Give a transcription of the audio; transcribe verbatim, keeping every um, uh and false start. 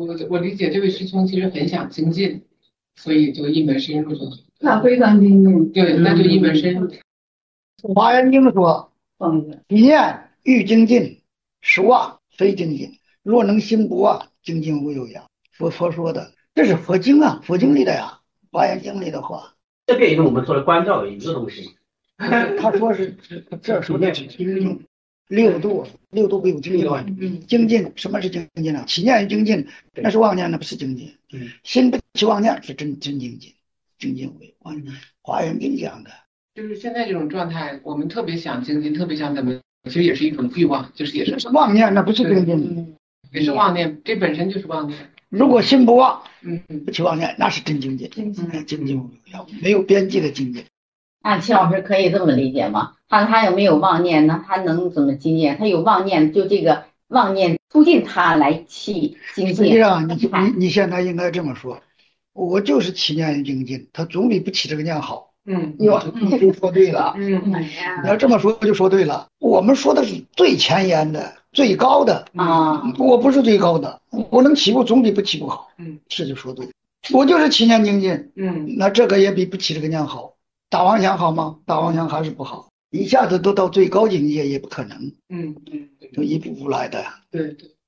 我我理解这位师兄其实很想精进，所以就一门深入就好。 那非常精进。 对，那就一门深入。 华严经说， 嗯， 一念欲精进，实妄非精进。若能心不忘，精进无有涯。佛佛说的，这是佛经啊，佛经里的呀，华严经里的话。 这个也是我们说的观照的一个东西。 他说是这说的是精进，六度六度不有精进吗？精进什么是精进呢？起念精进，那是妄念，那不是精进。心不起妄念是真真精进，精进为华华严经讲的。 就是现在这种状态，我们特别想精进，特别想怎么，其实也是一种欲望，就是也是妄念，那不是精进， 也是妄念，这本身就是妄念。 如果心不忘， 嗯， 不起妄念，那是真精进，精进精进没有边际的精进。 那齐老师可以这么理解吗？他他有没有妄念呢？他能怎么精进？他有妄念，就这个妄念促进他来去精进。 实际上，你你你现在应该这么说，我就是起念于精进，他总比不起这个念好。 嗯， 你你就说对了。 嗯， 你要这么说就说对了。我们说的是最前沿的、最高的啊， 我不是最高的，我能起步总比不起步好。 嗯， 这就说对了。我就是起念精进， 嗯， 那这个也比不起这个念好。打妄想好吗？打妄想还是不好，一下子都到最高境界也不可能。 嗯嗯， 就一步步来的。 对对。